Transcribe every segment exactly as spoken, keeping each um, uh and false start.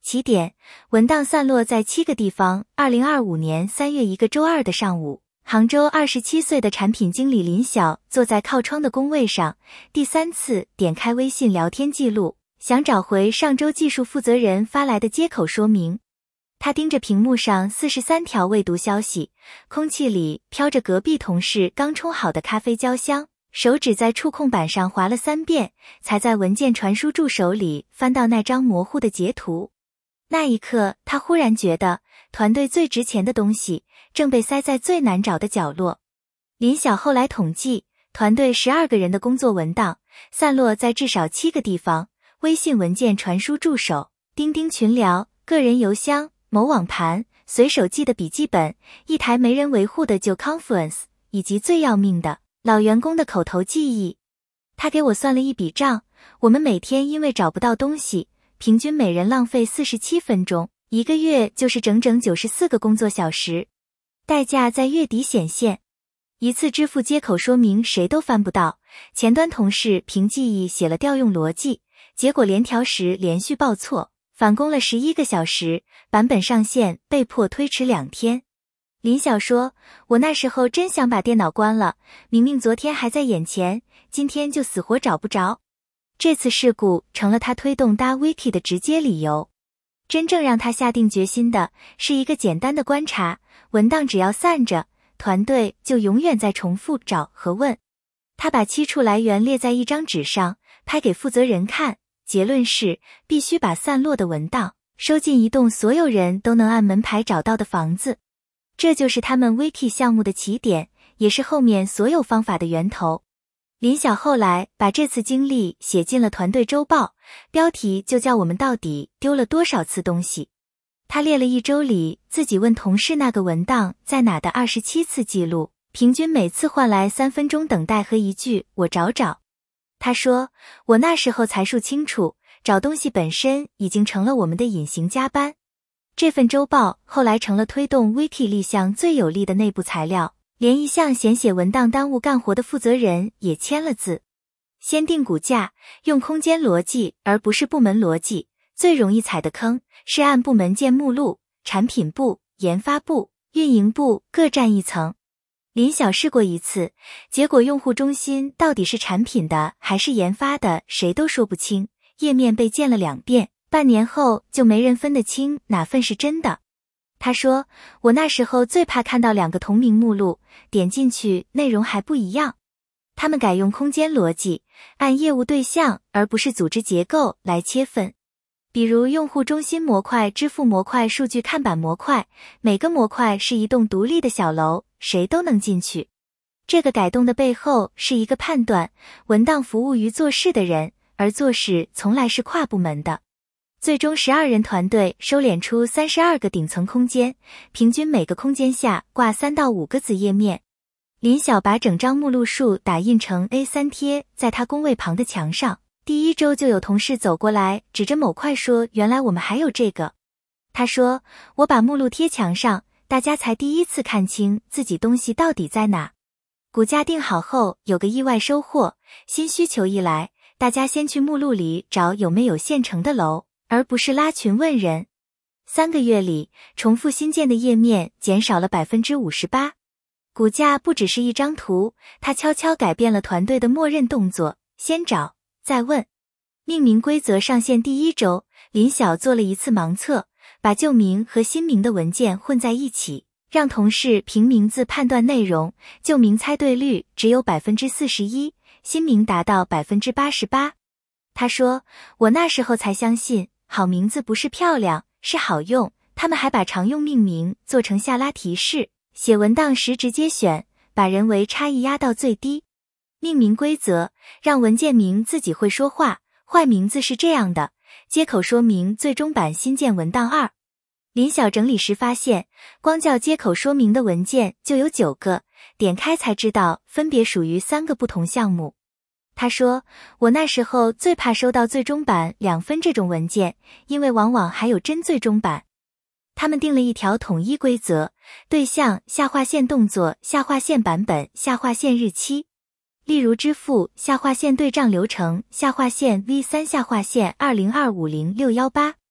起点，文档散落在七个地方。二零二五年三月一个周二的上午，杭州二十七岁的产品经理林晓坐在靠窗的工位上，第三次点开微信聊天记录，想找回上周技术负责人发来的接口说明。他盯着屏幕上四十三条未读消息，空气里飘着隔壁同事刚冲好的咖啡焦香，手指在触控板上划了三遍，才在文件传输助手里翻到那张模糊的截图。那一刻，他忽然觉得团队最值钱的东西正被塞在最难找的角落。林晓后来统计，团队十二个人的工作文档散落在至少七个地方：微信文件传输助手、钉钉群聊、个人邮箱、某网盘、随手记的笔记本、一台没人维护的旧 Confluence， 以及最要命的老员工的口头记忆。他给我算了一笔账，我们每天因为找不到东西，平均每人浪费四十七分钟，一个月就是整整九十四个工作小时。代价在月底显现。一次支付接口说明谁都翻不到，前端同事凭记忆写了调用逻辑，结果连调时连续报错，返工了十一个小时，版本上线被迫推迟两天。林晓说，我那时候真想把电脑关了，明明昨天还在眼前，今天就死活找不着。这次事故成了他推动搭 Wiki 的直接理由。真正让他下定决心的是一个简单的观察，文档只要散着，团队就永远在重复找和问。他把七处来源列在一张纸上，拍给负责人看，结论是必须把散落的文档收进一栋所有人都能按门牌找到的房子。这就是他们 Wiki 项目的起点，也是后面所有方法的源头。林晓后来把这次经历写进了团队周报，标题就叫我们到底丢了多少次东西。他列了一周里自己问同事那个文档在哪的二十七次记录，平均每次换来三分钟等待和一句我找找。他说，我那时候才数清楚，找东西本身已经成了我们的隐形加班。这份周报后来成了推动 Wiki 立项最有力的内部材料，连一向嫌写文档耽误干活的负责人也签了字。先定骨架，用空间逻辑而不是部门逻辑，最容易踩的坑是按部门建目录，产品部、研发部、运营部各占一层。林晓试过一次，结果用户中心到底是产品的还是研发的，谁都说不清，页面被建了两遍，半年后就没人分得清哪份是真的。他说，我那时候最怕看到两个同名目录，点进去内容还不一样。他们改用空间逻辑，按业务对象而不是组织结构来切分。比如用户中心模块、支付模块、数据看板模块，每个模块是一栋独立的小楼，谁都能进去。这个改动的背后是一个判断，文档服务于做事的人，而做事从来是跨部门的。最终十二人团队收敛出三十二个顶层空间，平均每个空间下挂三到五个子页面。林晓把整张目录数打印成 A 三 贴在他工位旁的墙上，第一周就有同事走过来指着某块说，原来我们还有这个。他说，我把目录贴墙上，大家才第一次看清自己东西到底在哪。骨架定好后有个意外收获，新需求一来，大家先去目录里找有没有现成的楼，而不是拉群问人。三个月里，重复新建的页面减少了 百分之五十八。 骨架不只是一张图，它悄悄改变了团队的默认动作，先找再问。命名规则上线第一周，林晓做了一次盲测，把旧名和新名的文件混在一起，让同事凭名字判断内容，旧名猜对率只有 百分之四十一， 新名达到 百分之八十八。 他说，我那时候才相信好名字不是漂亮，是好用。他们还把常用命名做成下拉提示，写文档时直接选，把人为差异压到最低。命名规则让文件名自己会说话，坏名字是这样的，接口说明最终版新建文档二。林晓整理时发现，光叫接口说明的文件就有九个，点开才知道分别属于三个不同项目。他说，我那时候最怕收到最终版两分这种文件，因为往往还有真最终版。他们定了一条统一规则，对象下划线动作下划线版本下划线日期。例如支付下划线对账流程下划线 V 三 下划线 二零二五零六一八。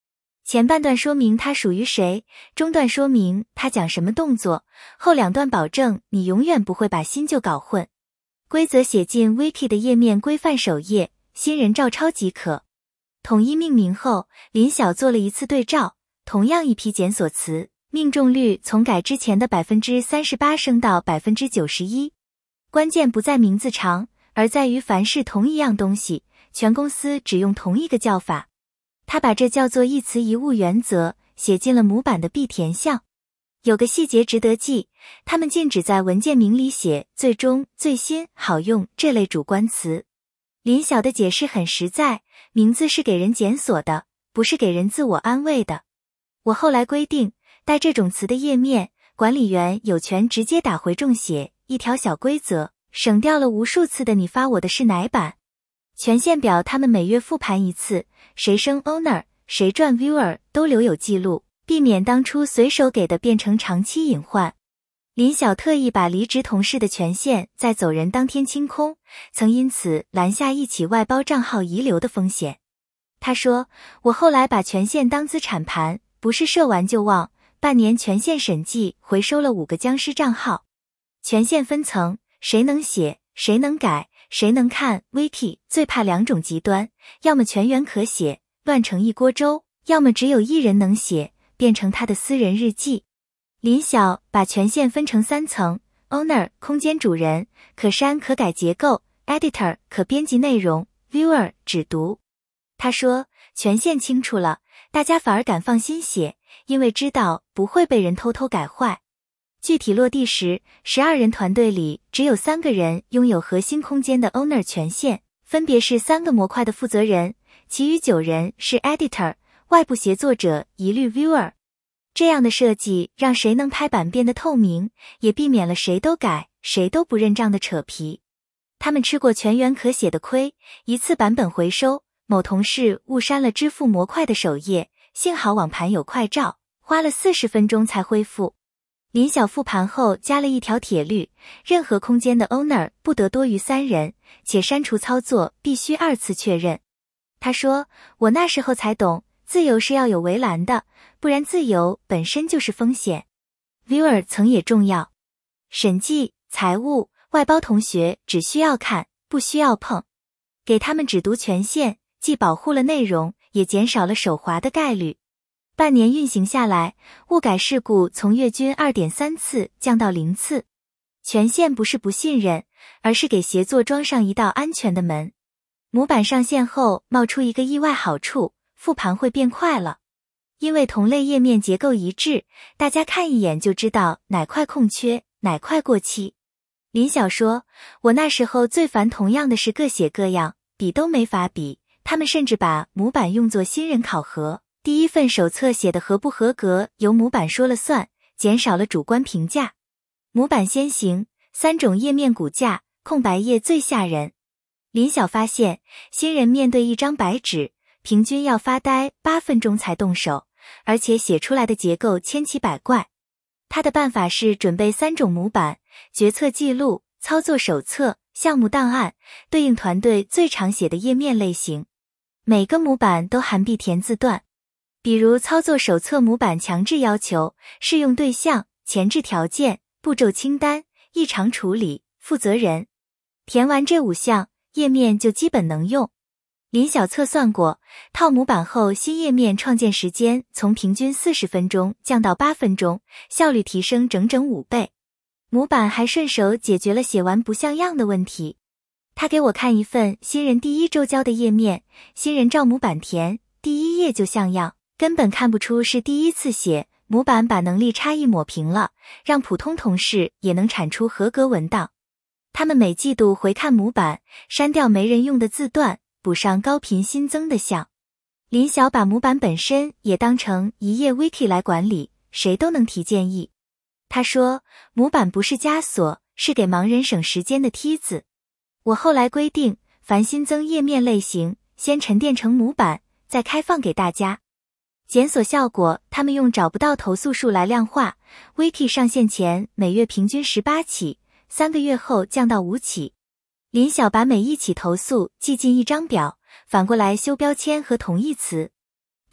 前半段说明它属于谁，中段说明它讲什么动作，后两段保证你永远不会把新旧搞混。规则写进 Wiki 的页面规范首页，新人照抄即可。统一命名后，林晓做了一次对照，同样一批检索词，命中率从改之前的 百分之三十八 升到 百分之九十一。关键不在名字长，而在于凡是同一样东西，全公司只用同一个叫法。他把这叫做一词一物原则写进了模板的必填项。有个细节值得记，他们禁止在文件名里写最终、最新、好用这类主观词。林晓的解释很实在，名字是给人检索的，不是给人自我安慰的。我后来规定，带这种词的页面，管理员有权直接打回重写，一条小规则，省掉了无数次的你发我的是哪版。权限表他们每月复盘一次，谁升 owner， 谁转 viewer 都留有记录，避免当初随手给的变成长期隐患。林晓特意把离职同事的权限在走人当天清空，曾因此拦下一起外包账号遗留的风险。他说，我后来把权限当资产盘，不是设完就忘，半年权限审计回收了五个僵尸账号。权限分层，谁能写，谁能改，谁能看。 Wiki 最怕两种极端，要么全员可写，乱成一锅粥，要么只有一人能写，变成他的私人日记。林晓把权限分成三层 ：Owner 空间主人，可删可改结构 ；Editor 可编辑内容 ；Viewer 只读。他说，权限清楚了，大家反而敢放心写，因为知道不会被人偷偷改坏。具体落地时，十二人团队里只有三个人拥有核心空间的 Owner 权限，分别是三个模块的负责人，其余九人是 Editor， 外部协作者一律 Viewer。这样的设计让谁能拍板变得透明，也避免了谁都改，谁都不认账的扯皮。他们吃过全员可写的亏，一次版本回收，某同事误删了支付模块的首页，幸好网盘有快照，花了四十分钟才恢复。林晓复盘后加了一条铁律，任何空间的 owner 不得多于三人，且删除操作必须二次确认。他说，我那时候才懂，自由是要有围栏的，不然自由本身就是风险。Viewer 层也重要，审计、财务、外包同学只需要看，不需要碰。给他们只读权限，既保护了内容，也减少了手滑的概率。半年运行下来，误改事故从月均 二点三 次降到零次。权限不是不信任，而是给协作装上一道安全的门。模板上线后冒出一个意外好处，复盘会变快了。因为同类页面结构一致，大家看一眼就知道哪块空缺，哪块过期。林晓说，我那时候最烦同样的是各写各样，比都没法比，他们甚至把模板用作新人考核。第一份手册写的合不合格由模板说了算，减少了主观评价。模板先行，三种页面骨架，空白页最吓人。林晓发现，新人面对一张白纸，平均要发呆八分钟才动手，而且写出来的结构千奇百怪。他的办法是准备三种模板，决策记录、操作手册、项目档案，对应团队最常写的页面类型。每个模板都含必填字段。比如操作手册模板强制要求、适用对象、前置条件、步骤清单、异常处理、负责人。填完这五项，页面就基本能用。林晓测算过，套模板后新页面创建时间从平均四十分钟降到八分钟，效率提升整整五倍。模板还顺手解决了写完不像样的问题。他给我看一份新人第一周交的页面，新人照模板填，第一页就像样。根本看不出是第一次写，模板把能力差异抹平了，让普通同事也能产出合格文档。他们每季度回看模板，删掉没人用的字段，补上高频新增的项。林晓把模板本身也当成一页 wiki 来管理，谁都能提建议。他说，模板不是枷锁，是给盲人省时间的梯子。我后来规定，凡新增页面类型，先沉淀成模板，再开放给大家。检索效果，他们用找不到投诉数来量化。Wiki 上线前每月平均十八起，三个月后降到五起。林晓把每一起投诉记进一张表，反过来修标签和同义词。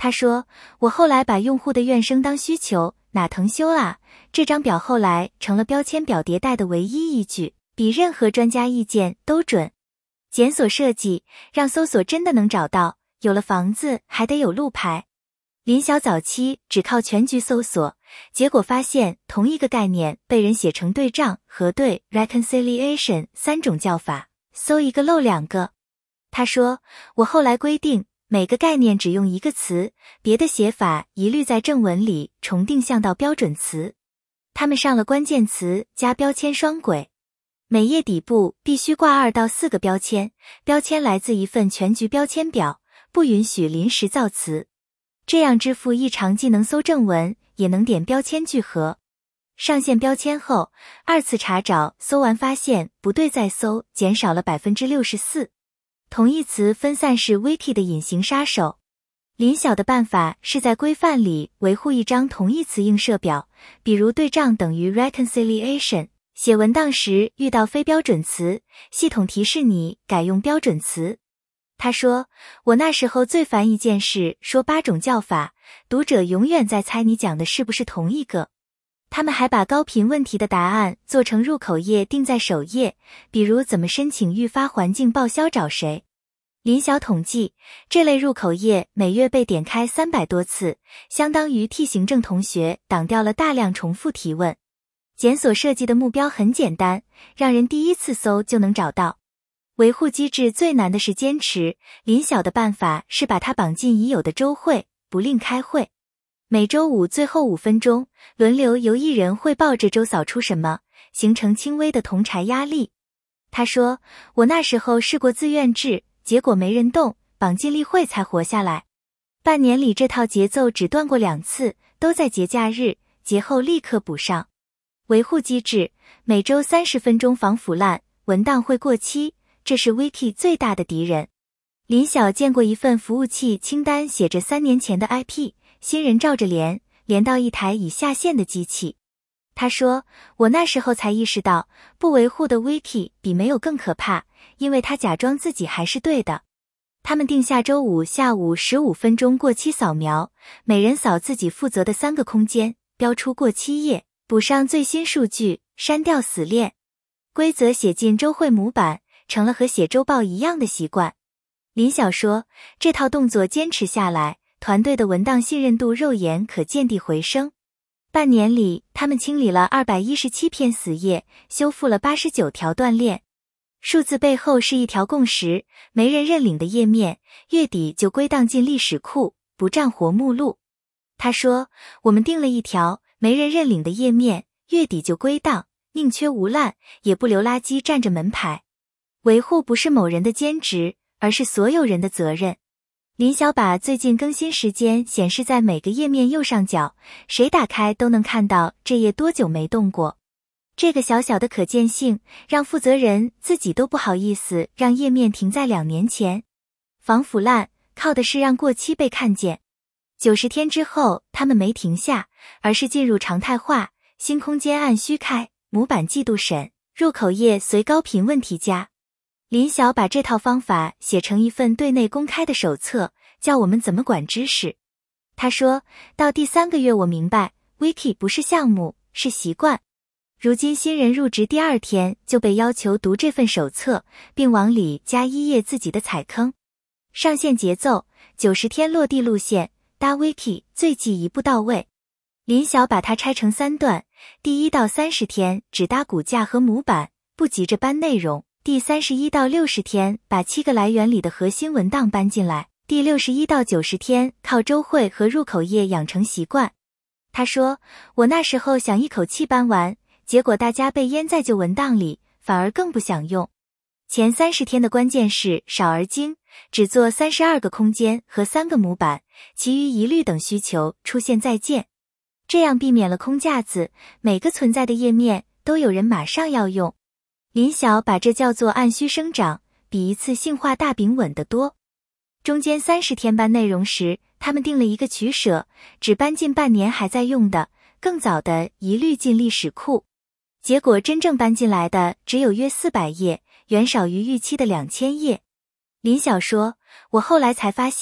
他说，我后来把用户的怨声当需求，哪腾修啊，这张表后来成了标签表迭代的唯一依据，比任何专家意见都准。检索设计，让搜索真的能找到，有了房子还得有路牌。林晓早期只靠全局搜索，结果发现同一个概念被人写成对仗、核对 reconciliation 三种叫法，搜一个漏两个。他说，我后来规定每个概念只用一个词，别的写法一律在正文里重定向到标准词。他们上了关键词加标签双轨，每页底部必须挂二到四个标签，标签来自一份全局标签表，不允许临时造词。这样支付异常既能搜正文，也能点标签聚合。上线标签后，二次查找，搜完发现不对再搜，减少了 百分之六十四。同义词分散是 Wiki 的隐形杀手。林晓的办法是在规范里维护一张同义词映射表，比如对仗等于 reconciliation， 写文档时遇到非标准词，系统提示你改用标准词。他说，我那时候最烦一件事，说八种叫法，读者永远在猜你讲的是不是同一个。他们还把高频问题的答案做成入口页定在首页，比如怎么申请预发环境报销找谁。林晓统计，这类入口页每月被点开三百多次，相当于替行政同学挡掉了大量重复提问。检索设计的目标很简单，让人第一次搜就能找到。维护机制最难的是坚持，林晓的办法是把它绑进已有的周会，不另开会。每周五最后五分钟，轮流由一人汇报这周扫出什么，形成轻微的同柴压力。他说，我那时候试过自愿制，结果没人动，绑进例会才活下来。半年里这套节奏只断过两次，都在节假日，节后立刻补上。维护机制，每周三十分钟防腐烂，文档会过期，这是 Wiki 最大的敌人。林晓见过一份服务器清单，写着三年前的 I P， 新人照着连，连到一台已下线的机器。他说，我那时候才意识到，不维护的 Wiki 比没有更可怕，因为他假装自己还是对的。他们定下周五下午十五分钟过期扫描，每人扫自己负责的三个空间，标出过期页，补上最新数据，删掉死链。规则写进周会模板，成了和写周报一样的习惯。林晓说，这套动作坚持下来，团队的文档信任度肉眼可见地回升。半年里，他们清理了二百一十七篇死页，修复了八十九条断链。数字背后是一条共识，没人认领的页面，月底就归档进历史库，不占活目录。他说，我们定了一条，没人认领的页面，月底就归档，宁缺毋滥，也不留垃圾占着门牌。维护不是某人的兼职，而是所有人的责任。林晓把最近更新时间显示在每个页面右上角，谁打开都能看到这页多久没动过。这个小小的可见性，让负责人自己都不好意思让页面停在两年前。防腐烂，靠的是让过期被看见。九十天之后，他们没停下，而是进入常态化，新空间按需开，模板季度审，入口页随高频问题加。林晓把这套方法写成一份对内公开的手册，教我们怎么管知识。他说，到第三个月我明白 Wiki 不是项目，是习惯。如今新人入职第二天就被要求读这份手册，并往里加一页自己的踩坑。上线节奏，九十天落地路线，搭 Wiki 最忌一步到位。林晓把它拆成三段，第一到三十天只搭骨架和模板，不急着搬内容。第三十一到六十天把七个来源里的核心文档搬进来，第六十一到九十天靠周会和入口页养成习惯。他说，我那时候想一口气搬完，结果大家被淹在旧文档里，反而更不想用。前三十天的关键是少而精，只做三十二个空间和三个模板，其余一律等需求出现再见。这样避免了空架子，每个存在的页面都有人马上要用。林晓把这叫做按需生长，比一次性化大饼稳得多。中间三十天搬内容时，他们定了一个取舍，只搬进半年还在用的，更早的一律进历史库。结果真正搬进来的只有约四百页，远少于预期的两千页。林晓说，我后来才发现，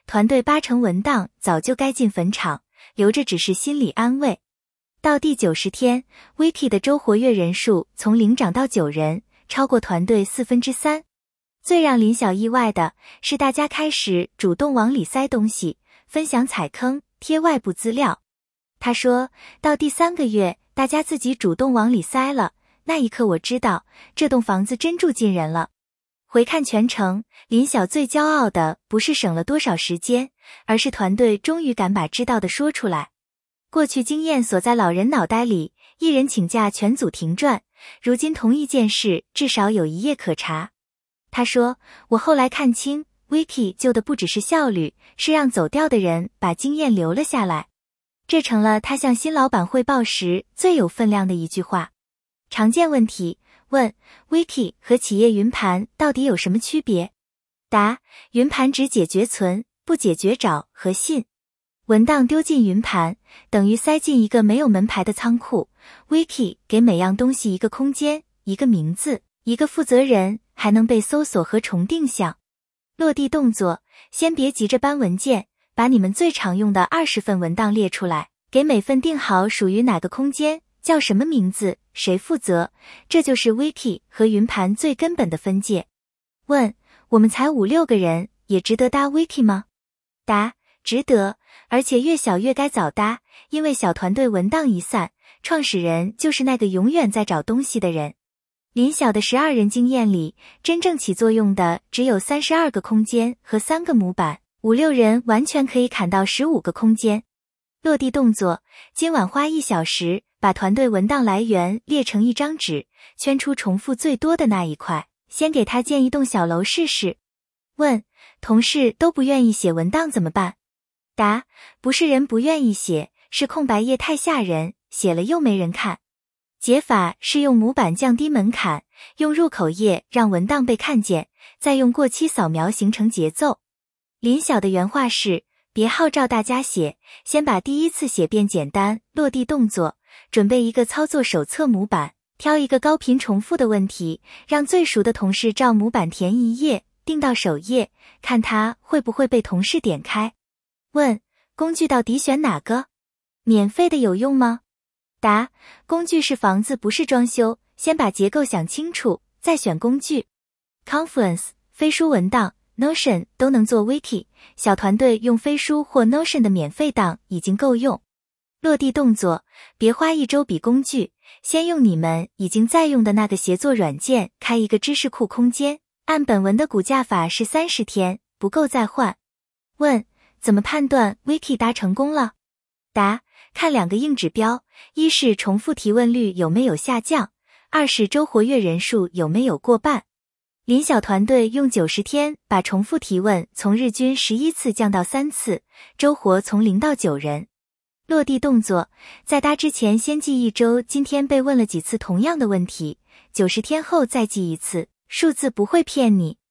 团队八成文档早就该进坟场，留着只是心理安慰。到第九十天 ，Wiki 的周活跃人数从零涨到九人，超过团队四分之三。最让林晓意外的是，大家开始主动往里塞东西，分享踩坑，贴外部资料。他说到第三个月，大家自己主动往里塞了，那一刻我知道这栋房子真住进人了。回看全程，林晓最骄傲的不是省了多少时间，而是团队终于敢把知道的说出来。过去经验锁在老人脑袋里，一人请假全组停转，如今同一件事至少有一页可查。他说，我后来看清 Wiki 救的不只是效率，是让走掉的人把经验留了下来。这成了他向新老板汇报时最有分量的一句话。常见问题，问 Wiki 和企业云盘到底有什么区别？答：云盘只解决存，不解决找和信。文档丢进云盘，等于塞进一个没有门牌的仓库。Wiki 给每样东西一个空间，一个名字，一个负责人，还能被搜索和重定向。落地动作，先别急着搬文件，把你们最常用的二十份文档列出来，给每份定好属于哪个空间，叫什么名字，谁负责，这就是 Wiki 和云盘最根本的分界。问：我们才五六个人，也值得搭 Wiki 吗？答：值得，而且越小越该早搭，因为小团队文档一散，创始人就是那个永远在找东西的人。林晓的十二人经验里，真正起作用的只有三十二个空间和三个模板，五六人完全可以砍到十五个空间。落地动作，今晚花一小时，把团队文档来源列成一张纸，圈出重复最多的那一块，先给他建一栋小楼试试。问：同事都不愿意写文档怎么办？答：不是人不愿意写，是空白页太吓人，写了又没人看。解法是用模板降低门槛，用入口页让文档被看见，再用过期扫描形成节奏。林晓的原话是：别号召大家写，先把第一次写变简单。落地动作，准备一个操作手册模板，挑一个高频重复的问题，让最熟的同事照模板填一页，定到首页，看它会不会被同事点开。问：工具到底选哪个？免费的有用吗？答：工具是房子，不是装修，先把结构想清楚，再选工具。Confluence、飞书文档、Notion 都能做 Wiki， 小团队用飞书或 Notion 的免费档已经够用。落地动作，别花一周比工具，先用你们已经在用的那个协作软件开一个知识库空间，按本文的估价法是三十天，不够再换。问：怎么判断 Wiki 搭成功了？答：看两个硬指标，一是重复提问率有没有下降，二是周活跃人数有没有过半。林晓团队用九十天把重复提问从日均十一次降到三次，周活从零到九人。落地动作，在搭之前先记一周今天被问了几次同样的问题，九十天后再记一次，数字不会骗你。